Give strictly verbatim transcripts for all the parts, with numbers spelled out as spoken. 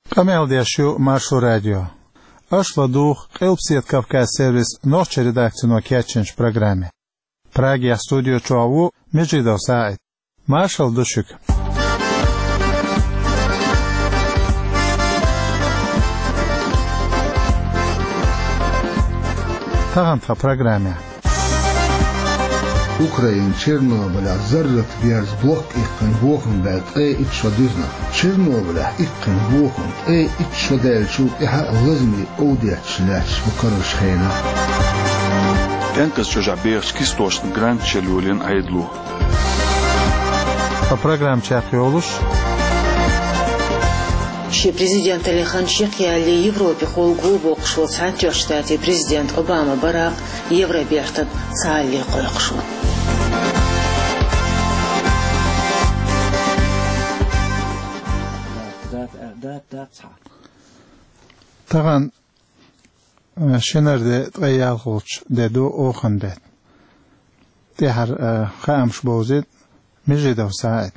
Камел Дяшу Маршу Радио. Ашла дух Элпсиет Кавказ сервис ночь редакционного кетченч программе. Праги студио Чуаву Меджидов Сайт. Маршал Душик. Таганха программе. Украин Чернобыля заррат бярс блок иккан вохын бәт э итшадызна. Чернобыля иккан вохын э итшадэлчу иха лазми оудячляч букарыш хэйна. Энкас чужабех кистошн гранд челюлин айдлу. По программе Чахиолуш. Ще президент Алихан Шекьяли Европе холгу бокшо цантер штате президент Обама Барак Евробертон цалли койкшу. Таган шенерде тгаялгуч деду оханбет. Техар хаамш бозит межидов саат.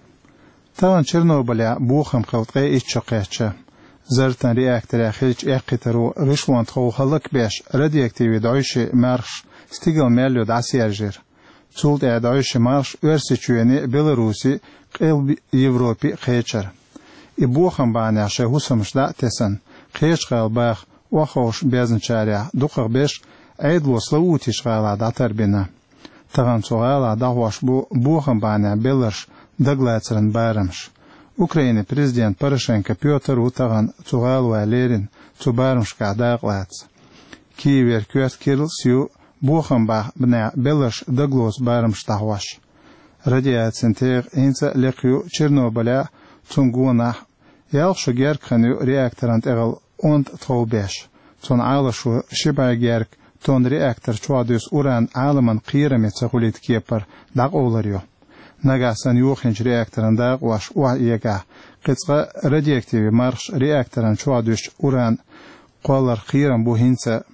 Таган Чернобыля бухам халтгай иччакача. Зартан реактор ахилч эқитеру ришвант хохалак беш радиоактиві дойши марш стигал меллюд асиержир. Цулт дойши марш өрсичуени Беларуси қил Европи қечер. И бухам баняше хусамшда тесан қеч қалбах вахош безнчаря духар беш айдло слаутиш қала датарбина. Таган цугала дахваш бу бухам баня беларш даглацран байрамш. Украина президент Порошенко Петр Утаган цугалу алерин цубармшка даглац. Киевер кёт кирл сю бухамбах бна беларш даглос байрамш дахваш. Радиацин тег инца лекю Чернобыля цунгуна ялшу геркхану реакторант эгал онт толбеш. Цун алашу шибагерк тон реактор чуадус уран аламан қираме цахулит кепар даг оларё. Нагасан юхинч реакторында ваш уа иега қицға радиоактиві марш реакторан чуадуш уран қолар қирам бухинца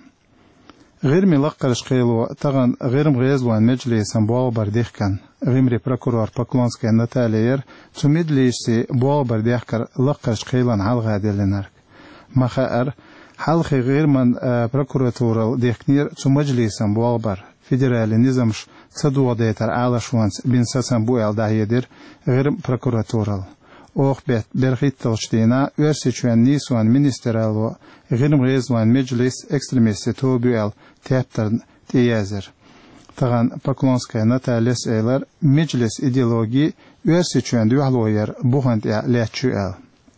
غيرمي لقرش قيلو تغن غيرم غيزوان مجلسان بوالبر ديخكن غيمري بروكورور باكلونسكي نتالير تميد ليشسي بوالبر ديخكر لقرش قيلان حال غادلينرك مخاэр حالخي غير من بروكوراتورال ديخكنير تو مجلسان بوالبر فيدرالي نظامش صدو ديتر عالشوانس بنساسان بوال داهيدر غير بروكوراتورال اوخ بيت برخيت تلشتينا ورسيچوان نيسوان منسترالو غيرم غيزوان مجلس اكسترميستي توبيال تيبترن تيازر تغان باكلونسكايا نتاليس ايلر مجلس ايديولوجي ورسيچوان دوحلوير بوغانت اع لاتشوال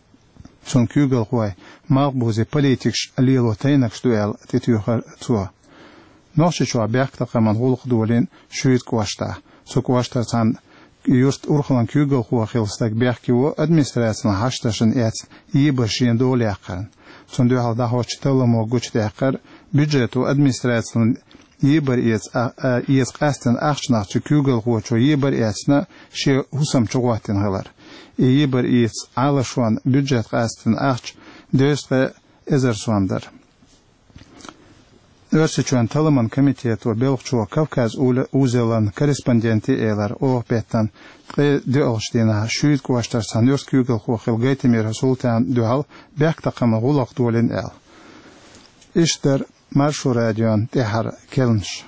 چون كيوغل خوي مغبوزي بوليتيكش ليلو تينكش دوال تيتيوخر توا نوشيچوا بيختاقا من غولق دولين شويت كواشتا سو كواشتا تان Just urхлан кюгел хуахилстак бяхкиво администрацияны хашташын эц ебашин доляккан. Сонду халда хошталамо гучдяккар бюджету администрацияны ебар эц эц кастен ахчнах кюгел хуачо ебар эцна ше хусам чугатин халар. И ебар эц алашван бюджет кастен ахч дөстэ эзерсвандар. Örseçuen Talaman Komiteti Belgço Kavkaz Uzelan korrespondenti eler o betten de alştina şüyt kuaştar sanıyors kügel xoxil gaytemir sultan dual bek taqama gulaq dolin el. İşler Marşu Radyon tehar kelnş.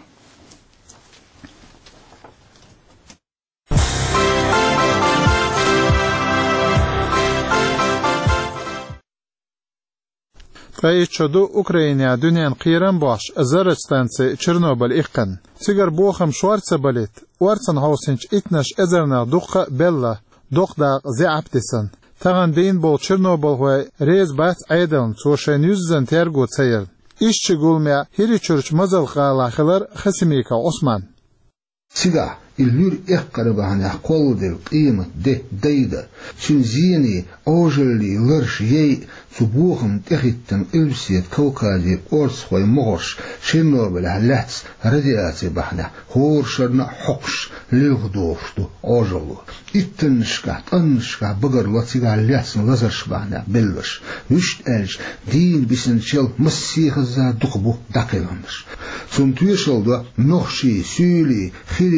Qayıçodu Ukrayna dünyan qiran baş zarrat stansiya Chernobyl iqqan. Sigar boxam Schwarze balet. Warsan hausinch itnash ezerna duqa bella duqda zeaptisan. Tagan deyin bol Chernobyl ve rez bas aydan soşan yüzden tergo tsayir. İşçi gulmaya hiri church mazal qalaxlar xasimika Osman. Siga ilnur eqqarabahana qoldel qimat de dayda şunzini ojeli lırş yey subuhum tehitten ilsiyet Kavkazi orsxoy moğoş Chernobyl halats radiasiya bahna horşarna hoqş lığdoştu ojolu ittinşka tanşka bagar latsiga lasn lazarş bahna belvish nüşt elj din bisin çel masihaza duqbu daqilanmış son tuyşolda noxşi süli xiri ve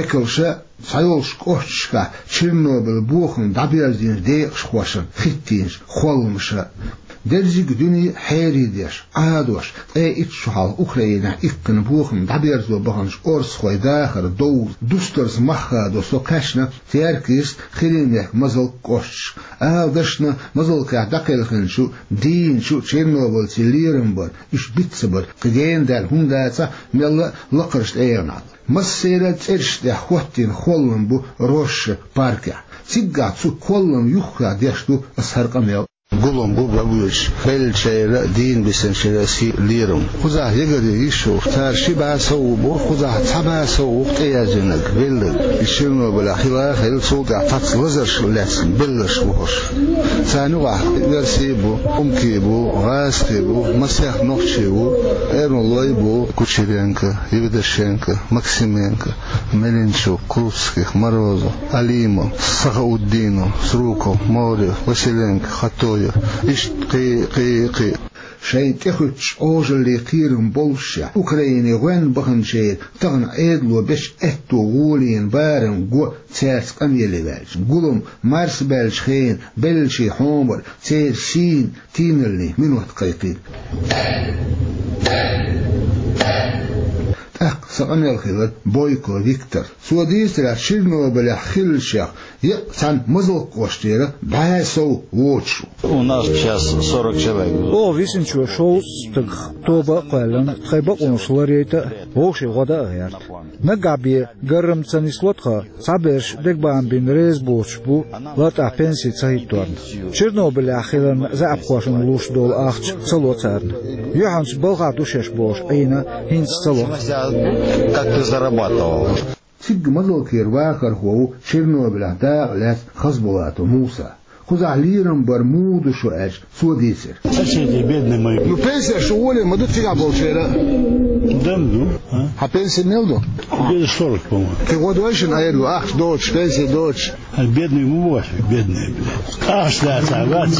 Michael'sha sayolsh kochka Chernobyl buchum dabiazin deex khwashan khittins kholmsha Derzig duni heridish adosh e itshal Ukraina ikkn buchum dabiazlo bahans ors khoidacher do dusters macha do sokashna terkis khirinek mazal kosh adashna mazal ka dakelkhin shu din shu Chernobyl tilirenbar ish bitsebar qgendal hundatsa mel laqrsh eena Masserat erste hwattin kholm bu rosh parka Sigga zu kholm yukhra deshtu asharqamel Gulum bu babuş felçere din bisençere si lirum Khuza yegeri ishu tarshi baso bu khuza tabaso uqtiyaznak bil ishino bala khila khil sulta tats lazar shulats billash buhosh Sanuwa versi bu umki bu raski bu masakh nokhchi bu ernoloy bu Kucherenko Yevdashenko Maximenko Melenchuk Krutskih Morozov Alimov Sakhauddinov Srukov Morev Vasilenko Khatoyev Ish qi qi qi Shay tekhuch ojli qirun bolsha Ukraini wen bakhanche tagn edlo besh etto golin baren go tsers kamyelevels gulum mars belshkhin belshi homor tser shin tinelni minut qayqin سأمل خلال بويكو فيكتور سوديس لا Chernobyl خلشах يقصن مزل قوشتيرا باسو ووتشو У нас сейчас сорок человек. О, висенчу шоу стык тоба қайлан қайба қоншыларейті оғши ғода ғярд. Нагаби гарым цанислотха саберш дегбаан бин рез боч бу лат апенси цаиторн. Chernobyl ахилан за апхошын луш дол ахч цалоцарн. Йоханс балгату шеш бош айна хинц цалот. Как ты зарабатывал? Сиг мазал кирвахар хуау Chernobyl да лес хазбулату Муса. Хуза лирам бармуду шо эш судисер. Соседи бедные мои. Ну пенсия шо воли маду фига болчера. Дамду, а? А пенсия нелду? Где сорок, по-моему. Ты вот очень аэду, ах, дочь, пенсия дочь. А бедные ему восемь, бедные, блядь. Ах, шляться, агать.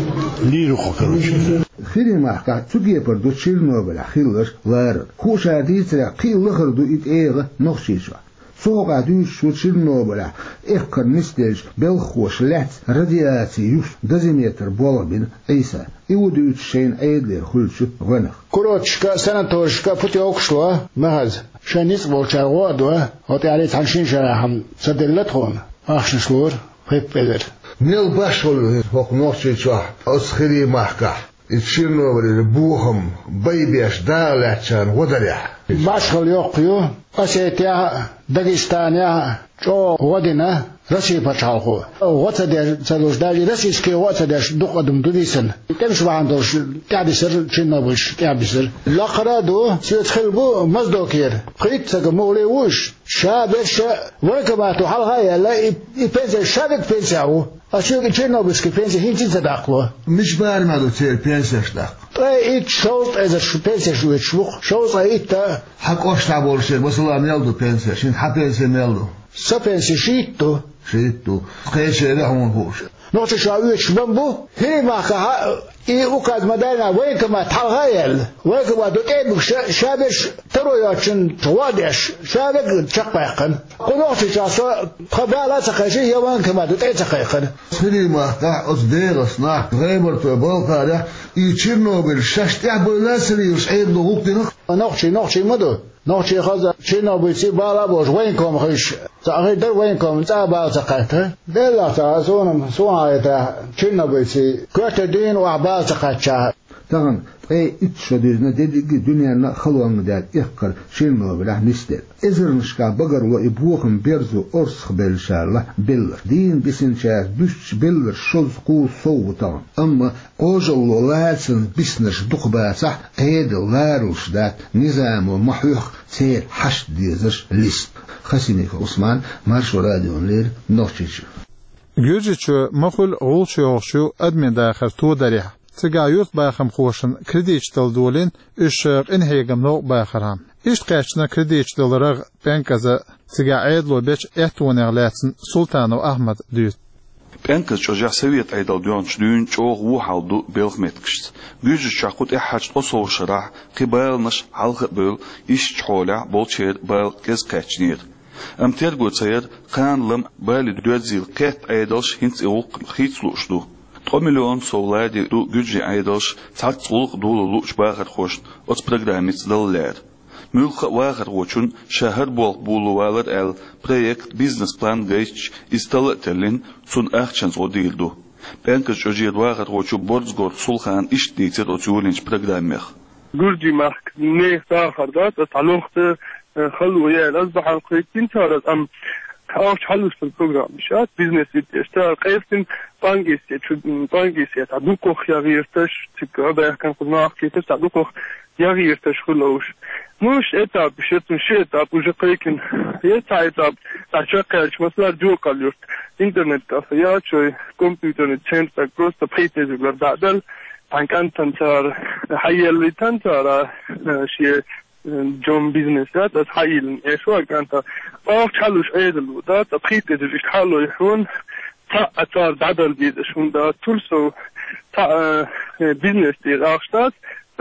Лируху, короче. Хиримахка цугепер до Chernobyl хиллер лард. Хуша дитра хиллер до ит эга нохшишва. Сога душ Chernobyl эхкар нистелш белхош лет радиации юш дозиметр болабин эйса. Иудуют шейн эйдлер хульчу гонах. Корочка санаторшка путёкшла маз. Шанис волчаргоа, вот я лет ханшин шарахам саделлатхон. Ахшислор пеппелер. Мел башол вок нохшичва осхиримахка. Chernobyl buhum baybesh dalachan wadara. Bashkal yoqyu Osetiya Dagestanya cho wadina Россия пачалху. Вот это целуждаji российские вот это духадум дудисен. Тем что вандош тябисер Chernobyl тябисер. Лахраду сетхилбу маздокер. Притсага молевуш шабеша вакабату халгая ла и пенсия шабек пенсиау. А что Чернобыльский пенсия хинтин задакло. Миш бармаду цер пенсия штак. Ит шоут это пенсия шует швух. Шоут это хак ошта больше, масала мелду пенсия, шин ха пенсия мелду. Со пенсия шитту. Шитту. Кэше рахмон хуш. Но что шаует шбамбу? Химаха и указ модельна вейкама талгаел. Вейкама дотебук шабеш троячин твадеш. Шабек чакпайкан. Куноши часо хабала цакаши яванкама дотецакайкан. Химаха оздерос на грейборто балкаря и Chernobyl шаштя боласриус эйдлу уктинах. Нохчи нохчи маду. Нохчи хаза Chernobyl си бала бош вейкам хиш. Цахи дар вейкам цаба цакайта. Дела цазонам суаита Chernobyl си квартадин وعبال цакача. Таган эй итшадизна дедиги дунияна халуангдал ихкар Chernobyl нистер. Эзерншка багарло и бухам берзу орсх белшарла беллер. Дин бисенчар дүш беллер шозку соутан. Амма ожалло лацин биснеш духбаса эйдл ларушдат низаму махюх цер хаш дизеш лист. Хасимик Усман маршо радион лир нохчич. Гюджичу махул гулчу админ дахар то дарих. تجاوز باخم خوشن كرديش دولين إيش إن هيجم نوع باخرهم إيش قاشنا كرديش دولرغ بنكذا تجاعد لو بيش إحتوان غلاتن سلطان وأحمد ديت بنكذا شجع سويت عيدال ديانش دين شوغ وحالدو بيلغ متكشت جوج شاقوت إحاج أصول شرح قبال نش حلق بيل إيش تحولع بولشير بيل كز قاشنير أم ترجو تسير قان لم بالي دوزيل قط أيدش هنس إوق خيت لوشدو مليون سولادي دو جوجي أيدش تعطلق دول لوش باخر خوش أت برنامج دللار ملخ واخر وچون شهر بول بولوالر ال project business plan گيش استلتلين سون أخشن زوديلدو بانك جوجي واخر وچو بورزغور سولخان إشتيتر أتولينش برنامج جورجي مارك نه آخر داد تعلقت خلوية الأصبح القيتين تارد أم كاوش حلوش في البرنامج مشات بيزنس يشتغل قيستين بانجيسيت بانجيسيت تعدوكو خياريرتش تكابه كان قلنا كيتش تعدوكو يغيرتش خلوش مش إتاب بشتن شيء إتاب وجقيكن يتع إتاب تعشقش مثلا جوكا ليرت إنترنت كافيات شوي كمبيوتر نتشينج تكروس تبخيتي زغلر دعدل عن كان تنتار حي اللي تنتار شيء جون بيزنسات أس حي إيشوا كانت أو تحلوش أيدلو ده تبخيتي زغلر حلو يحون تا أتار دعدل بيد شون ده تولسو تا بيزنس دي أخشتات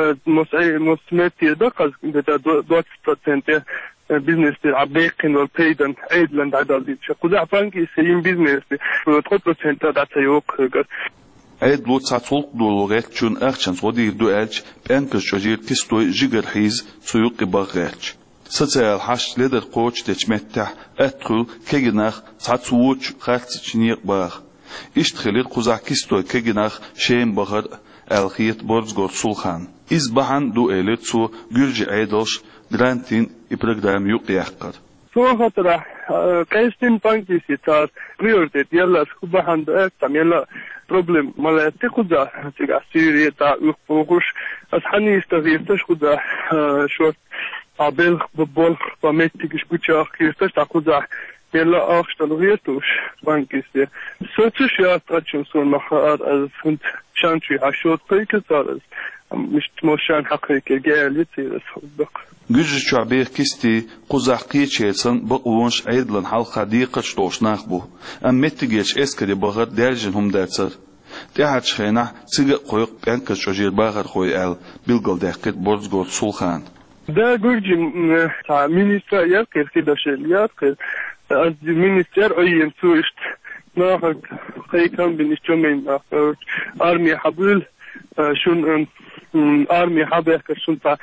مسمتي دقز بدا دوت بروسنت بيزنس عبيقين والبيدن ايدلند عدال دي شقوزع بانكي سيين بيزنس ثلاثة بروسنت دا تيوق ايد لو تسعطولق دولوغات جون اخشان صودير دو الج بانكش جوجير تستوي جيجر حيز سيوقي باغاتش سوسيال حاش ليدر قوش تشمتح اتخل كيجناخ تسعطووش خارتشنيق باغ اشتخلير قوزع كيستوي كيجناخ شين باغر الخيط بورزغور سولخان إزبحان دو إليتسو جرجي عيدوش جرانتين إبرقدام يقيحقر سو خطرة كايستين بانكي سيتار ريورتيت يلا سكوبحان دو اكتام يلا بروبلم مالا تيخوزا تيغا سيري تا يخفوغوش أسحاني يستغيرتش خوزا شورت عبيلخ ببولخ باميتيكش بوچاخ كيرتش تا خوزا يلا أخشتلغيرتوش بانكي سي سوتش ياتراتشن سون مخار از فنت شانشي عشوت قيكتارز مش تموشان حقيقي جالي تيرس خبق جوج شعبير كيستي قزح قيتشيتسن بقوونش عيدلن حلقة ديقش توش ناخبو ام متجيش اسكري بغر دارجن هم داتر تيحاتش خينح تيغ قويق بانكش جوجير باغر خوي ال بيلغل داقيت بورزغور سولخان دا جورجي تا مينيستر يرقير كداشيل يرقير از مينيستر ايين سوشت ناخد خيكم بنشتمين ناخد ارمي حبول شون ارمي حبه شون تا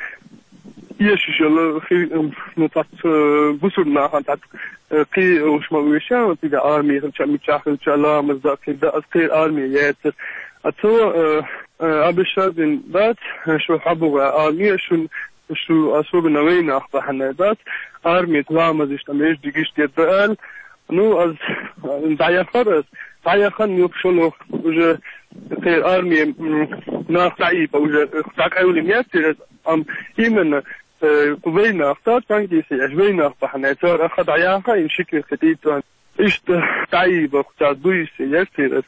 يشجل في نطات بوسرنا هانت قي وش ما ويشان وتيجا ارمي خلشا متشاخل شلا مزاك دا اسقي ارمي ياتر اتو ابشادين بات شو حبوا ارمي شون شو اسوق نوين اخبحنا بات ارمي تلامز اشتميش ديجيش ديال نو از دعيا خرز دعيا خن يبشلو وجه غير ارمي ناخ تعيب وجه تاك ايولي مياتر ام يمن قبينا اختار تانكي سي اجبينا اخبحنا تار اخد دعيا خن شكل خديد اشت تعيب اختار دويسي ياتر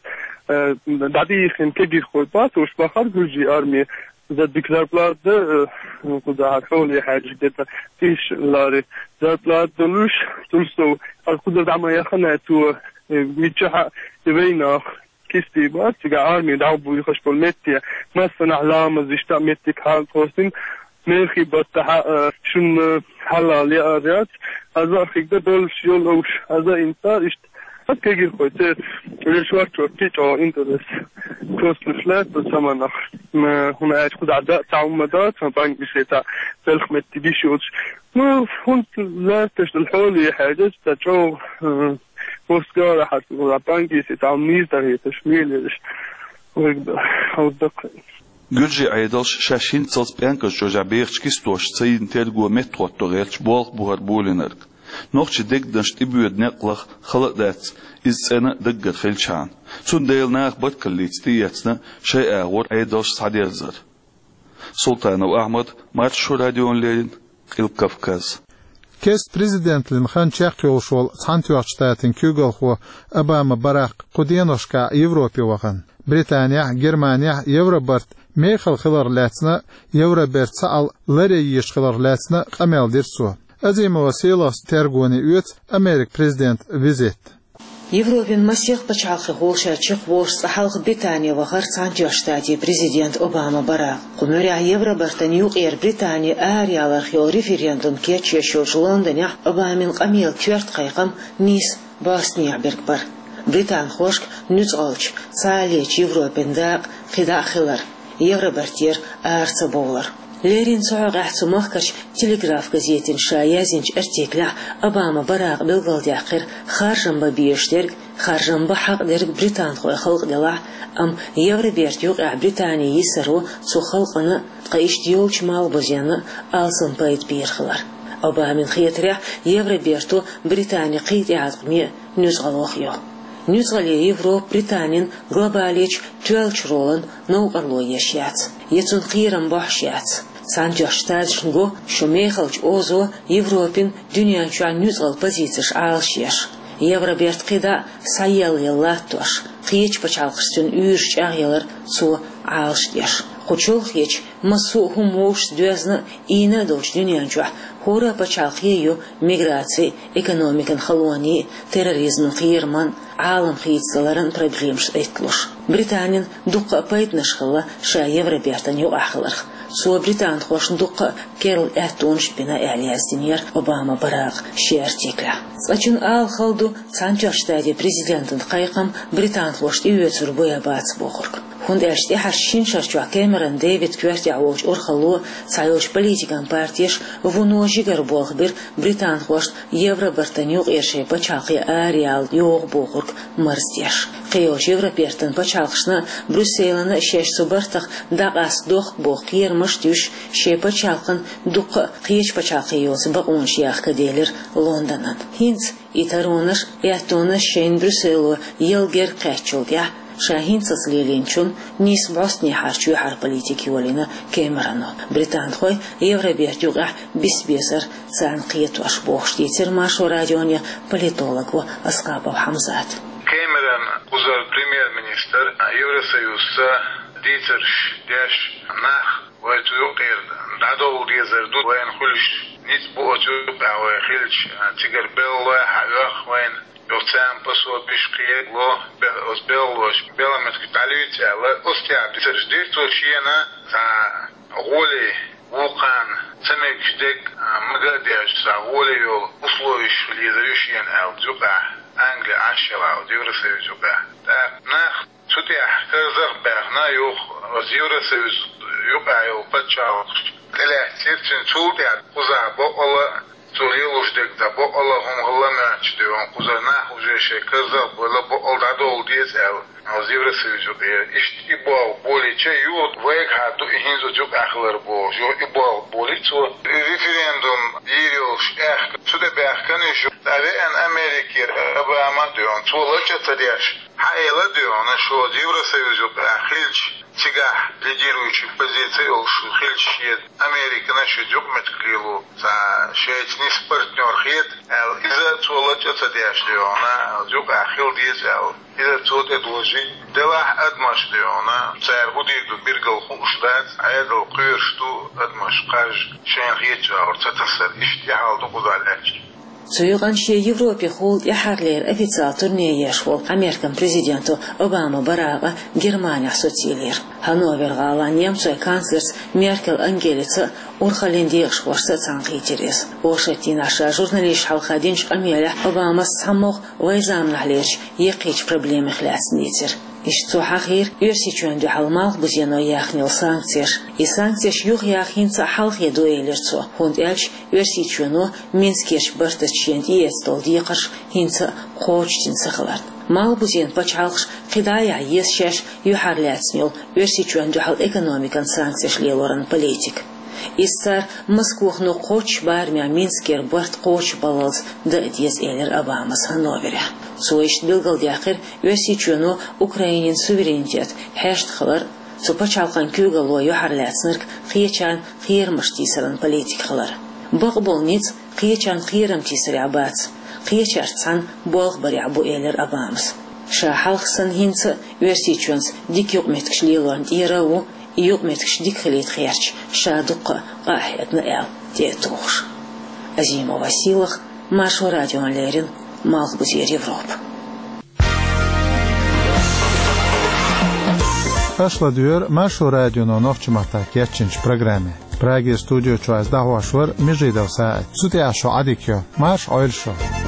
دعيخن كجير خوي بات وش بخار جوجي ارمي زاد بكزار بلاد كذا حولي حاجة جدا فيش لاري زاد بلاد دلوش تلسو القدر دعما يخنا تو ميتشها يبينا كيستي بات تيجا آرمي دعبو يخش بالمتيا مثلا علامة زيشتا متيك حال توستين ميرخي باتها شن حلال يا أريات هذا خيك دول شيول أوش هذا إنسان إشت كيجي خويتر الشوارت وكيت أو إنترس كوس نفلات بسمنا ما هنا عايش خد عداء تعمدات فبانك بسيطة تلخ متديشوش ما هون لا تشتغل حولي حاجة تجو وسكارة حتى بانك بسيطة عميز ده تشميل إيش ويقدر هودق جوجي عيدلش شاشين تصل بانكش جوجا بيرش كيستوش تسين تلقوا مترو تغيرش بوغ بوهر بولينرك نوخش دق دنش تبيود نقلخ خلق دات إز سنة دقر خلشان سون ديل ناخ بدكليت تياتنا شيء أغور عيدلش سعدير زر سلطان وأحمد مارشو راديون لين الكفكاز كيست بريزيدنت لنخان تشاقيو شول تحانتيو أشتاتين كيوغل هو أباما براق قدينوشكا يوروبي وغن بريطانيا جرمانيا يوروبرت ميخل خلر لاتنا يوروبرت سأل لري يشخلر لاتنا قمال ديرسو أزيم وسيلة ترغوني أوت أمريك بريزيدنت فيزيت Европен масех пачалхы холша чих вош сахалх Британия вахар цантё штати президент Обама бара. Кумеря евро бартанюк эр Британия ариалар хил референдум кече шош Лондоне Обамин камил кверт кайкам нис Босния-Берг бар. Британ хошк нюцалч цалеч Европен да кидахилар. Евро бартер арца болар. Лерин соғақ сумахкаш телеграф газетин шаязинч артикля Обама барақ белгалдяқыр харжамба биештер харжамба хақдерг Британ хой халқ дела ам Евроберт юқ Британия есару цу халқаны қайш диолч мал бозяны алсын пайд бирхылар. Обамин хиетря Евроберту Британия қид яғдықме нүзғалуқ йо. Нүзғали Европ Британин глобалич түәлч ролын науқарлу ешяц. Ецун қирам бахшяц. Санчаштадшнгу шумехалч озо Европин дюнянчуа нүзғал позицияш алшеш. Евроберт қида сайел еллаттуаш. Қиеч пачалқыстын үйірш ағелар цу алшеш. Құчыл хеч масу хумош дөзні ина долч дюнянчуа. Хора пачалқию миграции, экономикан халуани, терроризм қиырман, алым қиетсаларын проблемш этлуш. Британин дұққа пайтнашқыла ша Евробертан ю ақыларх. Суа Британ хошн дұққа керл әттуынш бина әлияздинер Обама барақ шертекля. Сачын ал халду цантяштади президентін қайқам Британ хошт үйетсір боя бац боқырк. Хунд әште харшин шарчуа Кэмерон Дэвид Кверти ауч урхалу сайоч политикан партияш вуно жигар болх бір Британ хошт Евробертанюк ерше пачалқи ариал йоғ боқырк мырздеш. Қиоч Европертан пачалқышна Брюсселіні шеш субартық дағас доқ боқ ермыш түш ше пачалқын дуқ қиеч пачалқи йосы бақ онш яққа делер Лондонан. Хинц итароныш әттоныш шейн Брюсселу елгер қәтчілдя. Шахинцас леленчун нис Босния харчу хар политики волина Кэмерону. Британ хой Евроберт юга бисбесар цан қиетуаш боқтитер машу радионе политологу Аскапов Хамзат. Кэмерон узар премьер-министр Евросоюзца дитер деш нах вайту юқир дадол дезер ду вайн хулш ниц боочу бауэ хилч тигер белло хавах вайн Йоцем посол бишкиек ло озбеллош беламет киталюйте але остя бисерждирту чиена за роли вулкан цемекдек мгадеш за роли условиш лидерющен элдюка Англия ашела Евросоюзука. Так нах сутя казах бахна юх Евросоюз юка ю пачал. Теле тирчин сутя куза бола Цурилуштек да бо Аллах умгаллана чдеван кузана уже шеказа было бо алдадол дезел az Евросоюзу ишт ибал боличе юот век хату ихинзу жук ахлар бо жо ибал болицо референдум ирилш эхт суде бахканы жо таве ан Америкер Обама дон цолача цадяш хайла дон шо Евросоюзу ахилч чига лидирующих позиций олшу хилч Америка нашу жук метклилу за шейтнис партнер хет эл иза цолача цадяш дона жук ахил дезел иза цоте дложи دوا أدمش ديونا سعر بدي بيرجع خوشدات عيد القيرشتو أدمش قاج شين غيتشا ورتتصل اشتعال دقودالك Союган ше Европе холд яхарлер официал турнир ешвол Американ президенту Обама барага Германия социлер. Хановер гала немцой канцлерс Меркель Ангелица урхалендиеш хвошса цанқитерес. Ошати наша журналист халхадинч Амеля Обама самох вайзам нахлерч еқич проблемы хляснитер. Ишцу хахир юрсичуэн дюхалмал бузьяно яхнил санкцияш. И санкцияш юх яхинца халхе дуэлерцу. Хунд эльч юрсичуэну Минскеш бартачен иестол дикаш хинца хочтин сахалард. Мал бузьян пачалхш хидая есшеш юхарляцнил юрсичуэн дюхал экономикан санкцияш лелоран политик. Иссар Москвухну коч бармя Минскер барт коч балалс да дез элер Обамас Хановере. Суэшт билгалдяхыр юрсичуэну Украинин суверенитет хэшт халар цупачалкан кюгало юхарляцнырк хиечан хирмаш тисаран политик халар. Бақбол ниц хиечан хирам тисари абац. Хиечарцан болг баря бу элер Обамас. Шахалхсан хинца юрсичуэнс дик юкметкш лилуан тирау يوم متكشديك خليت خيرش شادق قاحيتنا إل تيتوش أزيمو وسيلخ ماشو راديو ليرين مالك بزير يوروب أشلا ديور ماشو راديو نوخش ماتا كيتشنش برنامج براغي ستوديو چواز ده واشور مجيدو ساعت سوتي عشو عديكيو ماش عيل شو